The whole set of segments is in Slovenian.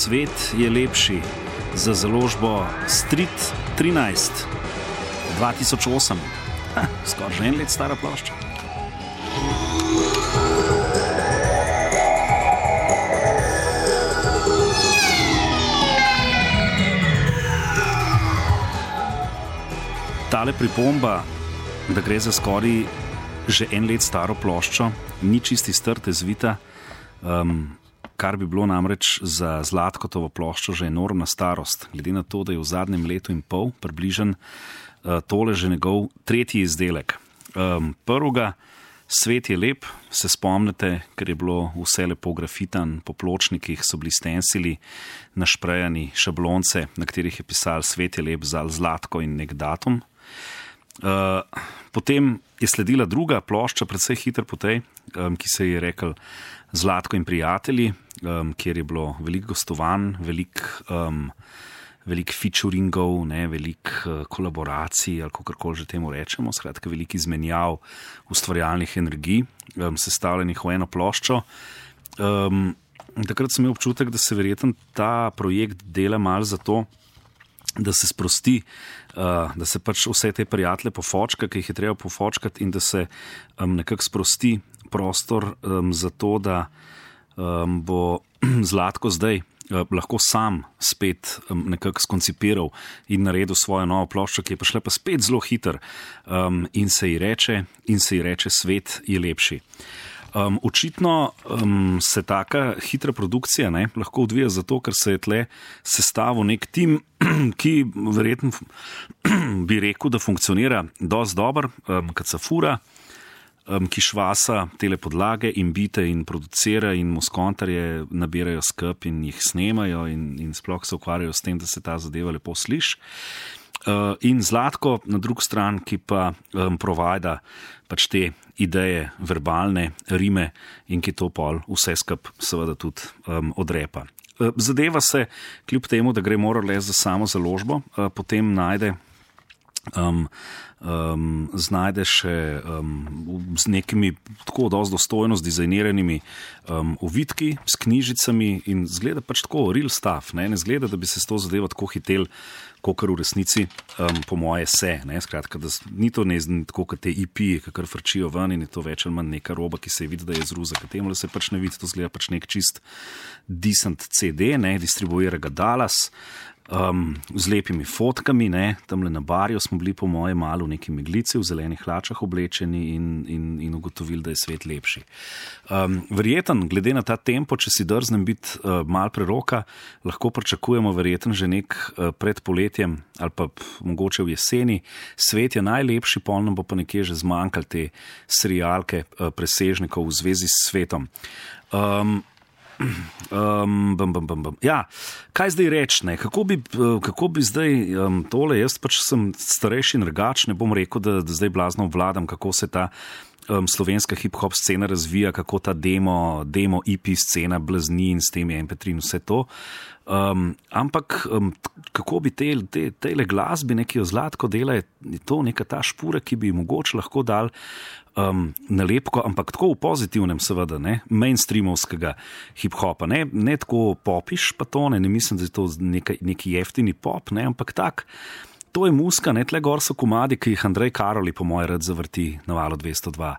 Svet je lepši za založbo Street 13 2008. Skoraj že en let stara plošča. Tale pripomba, da gre za skoraj že en let staro ploščo, ni čisti strte zvita, kar bi bilo namreč za Zlatkotovo ploščo že enormna starost. Glede na to, da je v zadnjem letu in pol približen tole že njegov tretji izdelek. Prvega, Svet je lep, se spomnite, ker je bilo vse lepo grafitan, po pločnikih so bili stensili, našprejani šablonce, na katerih je pisal Svet je lep, zal zlatko in nek datum. Potem je sledila druga plošča, predvsej hitro po tej, ki se je rekel Zlatko in prijatelji, kjer je bilo veliko gostovanj, veliko featuringov, veliko kolaboracij, ali kakorkoli že temu rečemo, skratka veliko izmenjav ustvarjalnih energij, sestavljenih v eno ploščo. Takrat sem imel občutek, da se verjetno ta projekt dela malo zato, da se sprosti, da se pač vse te prijatelje pofočka, ki jih je treba pofočkati, in da se nekako sprosti prostor za to, da bo Zlatko zdaj lahko sam spet nekako skoncipiral in naredil svojo novo ploščo, ki je prišla pa spet zelo hiter, in se ji reče Svet je lepši. Očitno se taka hitra produkcija lahko odvija zato, ker se je tle sestavil nek tim, ki verjetno bi rekel, da funkcionira dosti dobro, kad se fura, ki švasa tele podlage in bite in producira in muskontarje nabirajo skup in jih snemajo in sploh se ukvarjajo s tem, da se ta zadeva lepo sliši. In Zlatko na drugi stran, ki pa provajda pač te ideje, verbalne rime in ki to pol vse skup seveda tudi odrepa. Zadeva se, kljub temu, da gre morale za samo založbo, potem znajde še z nekimi tako dosti dostojno zdizajniranimi ovitki, s knjižicami in zgleda pač tako real stuff, ne zgleda, da bi se s to zadevo tako hitel, kakor v resnici po moje se, skratka, da ni to tako, kot te EP-ji, kakor frčijo ven in je to več ali manj neka roba, ki se je vidi, da je zruza, katem se pač ne vidi, to zgleda pač nek čist decent CD, distribuira ga Dallas, z lepimi fotkami, tamle na barju smo bili po moje malo v neki meglici, v zelenih hlačah oblečeni in ugotovili, da je svet lepši. Verjeten, glede na ta tempo, če si drznem biti malo preroka, lahko pričakujemo verjeten že nek pred poletjem ali pa mogoče v jeseni. Svet je najlepši, polno bo pa nekje že zmanjkal te serialke presežnikov v zvezi s svetom. Ja, kaj zdaj reči, kako bi zdaj tole, jaz pač sem starejši in drugač, ne bom rekel, da zdaj blazno obvladam, kako se ta slovenska hip-hop scena razvija, kako ta demo EP scena blazni in s temi MP3 in vse to, ampak kako bi tele glasbi, ki jo Zlatko dela, je to neka ta špura, ki bi mogoče lahko dal nalepko, ampak tako v pozitivnem seveda, mainstreamovskega hip-hopa, ne tako popiš pa to, ne mislim, da je to neki jeftini pop, ampak tak, to je muska, tle gor so komadi, ki jih Andrej Karoli po moje rad zavrti na Valu 202,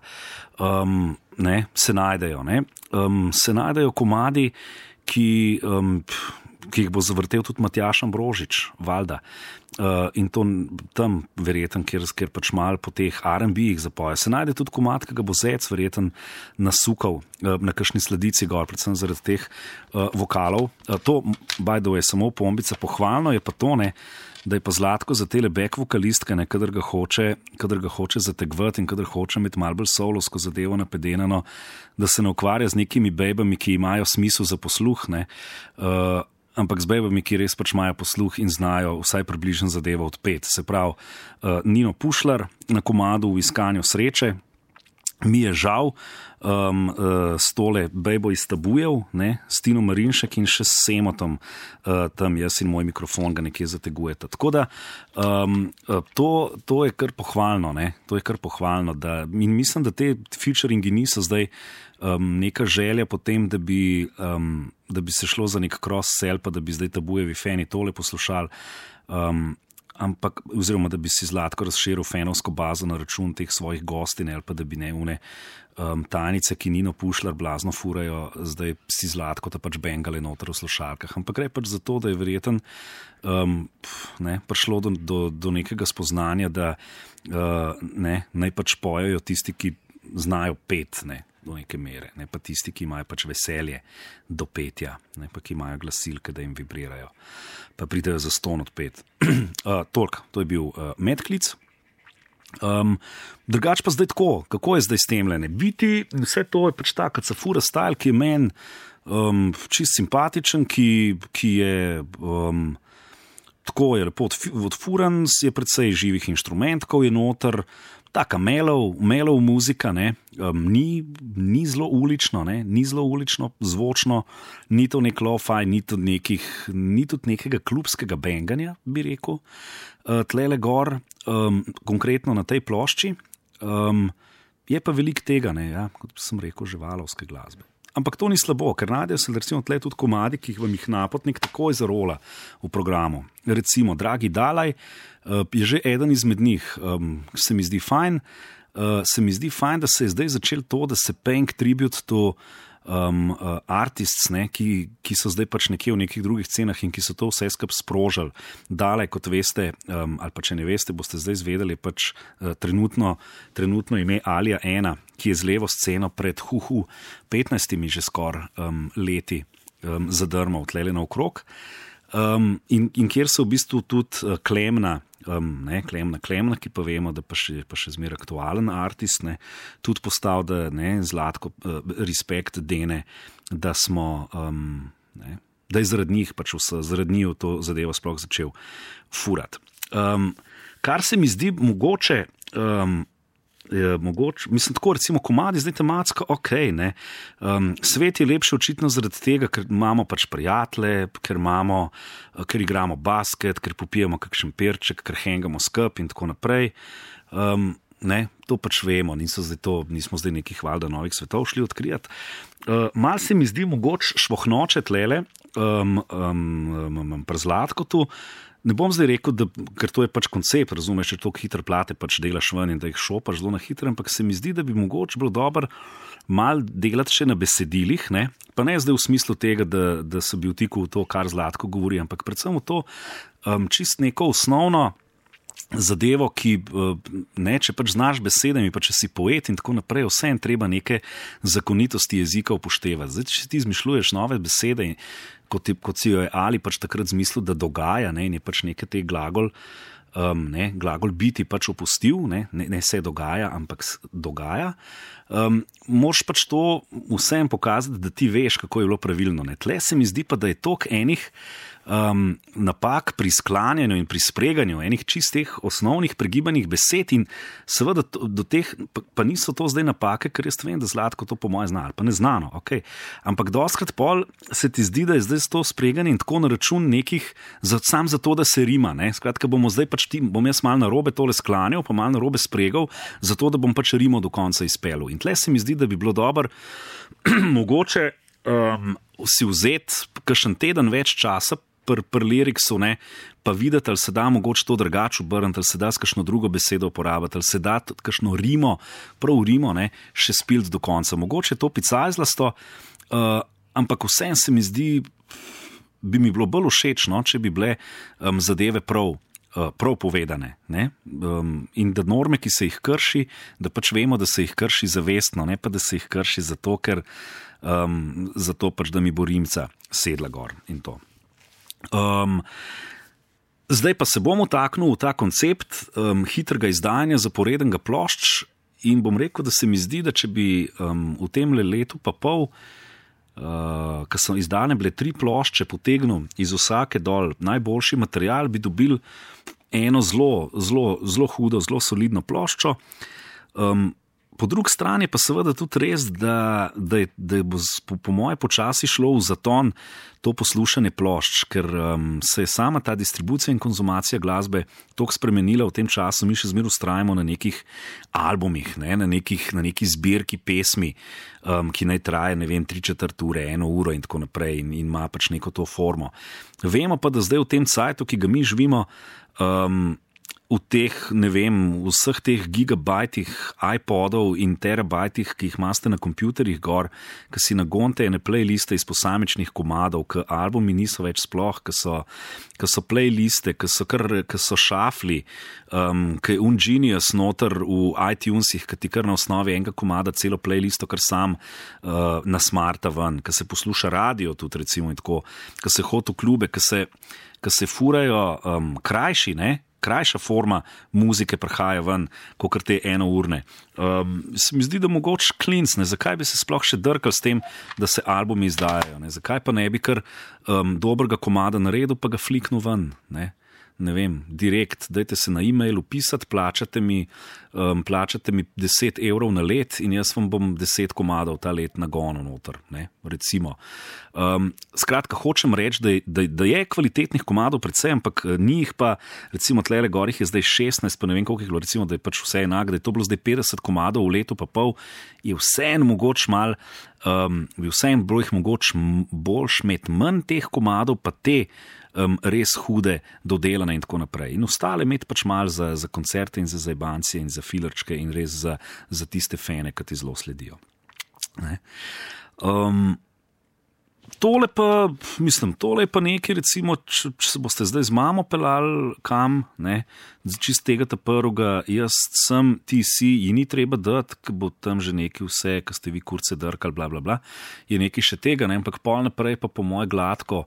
se najdejo, se najdejo komadi, ki jih bo zavrtel tudi Matjaž Ambrožič, valjda. In to tam verjetno, kjer pač malo po teh R&B-jih zapoje. Se najde tudi komad, ki ga bo Zec verjetno nasukal na kakšni sledici gor, predvsem zaradi teh vokalov. To, by the way, samo pombica, pohvalno je pa to, da je pa Zlatko za tele back vokalistke, kadar ga hoče zategvati in kadar hoče imeti malo bolj solovsko zadevo napedenano, da se ne ukvarja z nekimi bejbami, ki imajo smisel za posluh, ampak z bejbami, ki res pač imajo posluh in znajo vsaj približno zadevo odpeti. Se pravi, Nino Pušlar na komadu V iskanju sreče, mi je žal s tole bejbo iz Tabujev, s Tino Marinšek in še s Semotom, tam jaz in moj mikrofon ga nekje zategujeta. Tako da to je kar pohvalno, to je kar pohvalno, in mislim, da te featuringi niso zdaj neka želja potem, da bi se šlo za nek cross-sell, pa da bi zdaj Tabujevi fani tole poslušali, ampak, oziroma da bi si Zlatko razširil fanovsko bazo na račun teh svojih gostin, ali pa da bi tajnice, ki Nino Pušlar blazno furajo, zdaj si Zlatko ta pač bengale noter v slušalkah. Ampak gre pač za to, da je verjeten prišlo do nekega spoznanja, da naj pač pojejo tisti, ki znajo pet, do neke mere, pa tisti, ki imajo pač veselje do petja, pa ki imajo glasilke, da jim vibrirajo, pa pridejo za ston od pet. Toliko, to je bil medklic. Drugač pa zdaj tako, kako je zdaj s temle, biti, vse to je pač tak, kot Safura style, ki je meni čist simpatičen, ki je tako je lepo odfuran, je predvsej živih inštrumentkov, je noter, taka melov muzika, ni zelo ulično, ni zelo ulično zvočno, ni to nek lo-fi, ni tudi nekega klubskega benganja, bi rekel, tlele gor, konkretno na tej plošči, je pa veliko tega, kot sem rekel, živalovske glasbe. Ampak to ni slabo, ker najdejo se recimo tle tudi komadi, ki vam jih napotnik takoj zarola v programu. Recimo, Dragi Dalaj je že eden izmed njih, se mi zdi fajn, da se je zdaj začel to, da se paying tribute to artists, ki so zdaj pač nekje v nekih drugih scenah in ki so to vse skupaj sprožili. Dalej, kot veste, ali pa če ne veste, boste zdaj izvedeli, pač trenutno ime Alija 1, ki je z levo sceno pred 15 že skoraj leti zadrmal tlele naokrog. In kjer so v bistvu tudi Klemna, ki pa vemo, da pa še zmeraj aktualen artist, tudi postal, da Zlatko respekt dene, da smo, da je zaradi njih pač zaradi njih to zadevo sploh začel furati. Kar se mi zdi mogoče, mislim tako, recimo komadi zdaj tematsko, svet je lepši očitno zaradi tega, ker imamo pač prijatelje, ker igramo basket, ker popijemo kakšen perček, ker hengamo skup in tako naprej. To pač vemo, nismo zdaj nekih valjda novih svetov šli odkrijati. Mal se mi zdi mogoče švohnoče tlele, prezlatko tu. Ne bom zdaj rekel, ker to je pač koncept, razumeš, če toliko hitre plate pač delaš ven in da jih šopaš zelo na hitro, ampak se mi zdi, da bi mogoče bilo dobro mal delati še na besedilih, pa ne zdaj v smislu tega, da se bi vtikal v to, kar Zlatko govori, ampak predvsem v to čist neko osnovno zadevo, ki, če pač znaš besedami, pa če si poet in tako naprej, vse in treba neke zakonitosti jezika upoštevati. Zdaj, če ti izmišljuješ nove besede, kot si jo je Ali pač takrat zmislil, da dogaja, in je pač nekaj te glagol biti pač opustil, ne se dogaja, ampak dogaja, moraš pač to vsem pokazati, da ti veš, kako je bilo pravilno. Tle se mi zdi pa, da je toliko enih napak pri sklanjanju in pri spreganju enih čistih osnovnih pregibanih besed in seveda do teh, pa niso to zdaj napake, ker jaz vem, da Zlatko to po moje zna, ali pa ne znano, ampak dostkrat pol se ti zdi, da je zdaj to spreganje in tako na račun nekih, sam zato, da se rima, skratka bomo zdaj pač bom jaz malo narobe tole sklanjal, pa malo narobe spregal, zato da bom pač rimo do konca izpelil. In tle se mi zdi, da bi bilo dobro mogoče si vzeti kakšen teden več časa pri liriksu, pa videti, ali se da mogoče to drugače obrniti, ali se da s kakšno drugo besedo uporabiti, ali se da kakšno rimo, prav rimo, še spiliti do konca. Mogoče je to picajzlasto, ampak vsem se mi zdi, bi mi bilo bolj všeč, če bi bile zadeve prav povedane. In da norme, ki se jih krši, da pač vemo, da se jih krši zavestno, ne pa da se jih krši zato, ker zato pač, da mi bo rimca sedla gor in to. Zdaj pa se bom vtaknil v ta koncept hitrega izdajanja zaporednega plošč in bom rekel, da se mi zdi, da če bi v tem letu pa pol, ko so izdane bile 3 plošče, potegnil iz vsake dol najboljši material, bi dobil eno zelo hudo, zelo solidno ploščo. Po drugi strani pa seveda tudi res, da bo po moje počasi šlo v zaton to poslušanje plošč, ker se je sama ta distribucija in konzumacija glasbe toliko spremenila v tem času, mi še zmeraj vztrajamo na nekih albumih, ne, na neki zbirki pesmi, ki naj traje, 3/4 ure, 1 uro in tako naprej in ima pač neko to formo. Vemo pa, da zdaj v tem cajtu, ki ga mi živimo, v teh, vseh teh gigabajtih iPodov in terabajtih, ki jih imate na kompjuterjih gor, ki si nagonte ene playliste iz posamičnih komadov, ki albumi niso več sploh, ki so playliste, ki so šafli, ki je Genius noter v iTunesih, ki ti kar na osnovi enega komada celo playlisto kar sam nasmarta ven, ki se posluša radio tudi recimo in tako, ki se hodi v klube, ki se furajo krajša forma muzike prihaja ven, kakor te enourne. Se mi zdi, da mogoče klinc, zakaj bi se sploh še drkal s tem, da se albumi izdajajo, zakaj pa ne bi kar dobrega komada naredil, pa ga fliknil ven, ne vem, direkt, dajte se na e-mail upisati, plačate mi 10 evrov na let in jaz vam bom 10 komadov ta let nagonil noter, recimo. Skratka, hočem reči, da je kvalitetnih komadov predvsem, ampak ni jih pa, recimo tlele gor jih je zdaj 16, pa ne vem koliko jih bilo, recimo, da je pač vse enak, da je to bilo zdaj 50 komadov v letu pa pol, je vseeno mogoče mal, bi vseeno bilo jih mogoče boljš imeti manj teh komadov, pa te res hude, dodelane in tako naprej. In ostale imeti pač malo za koncerte in za zajbancije in za filerčke in res za tiste fene, ki ti zelo sledijo. Tole je pa nekaj, recimo, če se boste zdaj z mamo pelali kam, čist tega ta prvega, jaz sem, ti si, ji ni treba dati, ker bo tam že nekaj vse, ker ste vi kurce drkali, bla, bla, bla, je nekaj še tega, ampak pol naprej pa po moje gladko,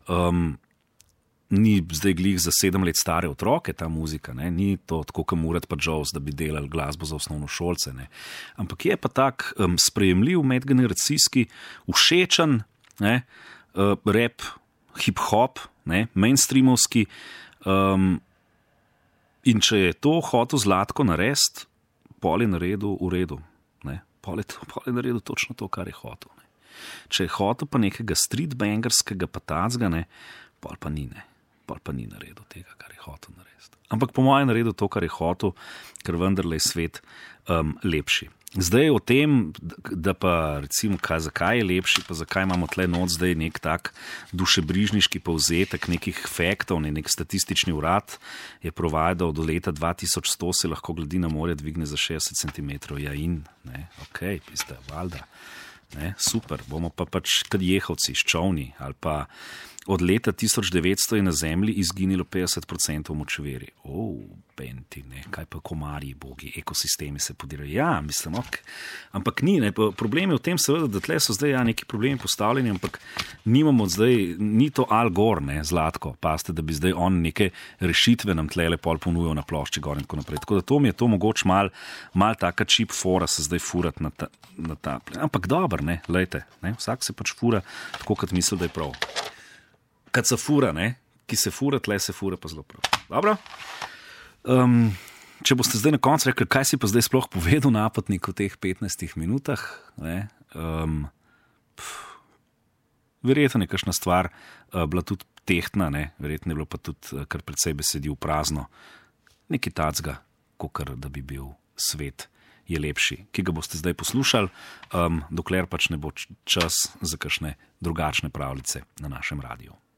ni zdaj glih za 7 let stare otroke ta muzika, ni to tako kot Murat pa Jones, da bi delali glasbo za osnovnošolce, ampak je pa tak sprejemljiv, medgeneracijski, všečen, rap, hip-hop, mainstreamovski, in če je to hotel Zlatko narediti, pol je naredil v redu, pol je naredil točno to, kar je hotel. Če je hotel pa nekega streetbangerskega pa tacga, pol pa ni naredil tega, kar je hotel narediti. Ampak po mojem naredil to, kar je hotel, ker vendarle je svet lepši. Zdaj o tem, da pa recimo, zakaj je lepši, pa zakaj imamo tle not zdaj nek tak dušebrižniški povzetek nekih faktov, nek statistični urad je provajdal, do leta 2100 se lahko gladina morja dvigne za 60 cm. Ja in, okej, piste, valjda. Super, bomo pa pač kad jehovci s čovni ali pa od leta 1900 je na zemlji izginilo 50% močeveri. Benti, kaj pa komarji, bogi, ekosistemi se podirajo. Ja, mislim, ampak ni, problem je v tem seveda, da tle so zdaj neki problemi postavljeni, ampak nimamo zdaj, ni to Al Gore, Zlatko, paste, da bi zdaj on neke rešitve nam tlele pol ponujal na plošči gor in tako naprej. Tako da to mi je to mogoče mal taka čip fora se zdaj furati na ta. Ampak dober, lejte, vsak se pač fura tako, kot misli, da je prav. Kad se fura, ki se fura, tle se fura pa zelo prav. Dobro? Če boste zdaj na koncu rekli, kaj si pa zdaj sploh povedal napotnik v teh 15 minutah, verjetno je kakšna stvar bila tudi tehtna, verjetno je bilo pa tudi kar precej besedi v prazno, nekaj tacga, kakor da bi bil svet je lepši, ki ga boste zdaj poslušali, dokler pač ne bo čas za kakšne drugačne pravljice na našem radiju.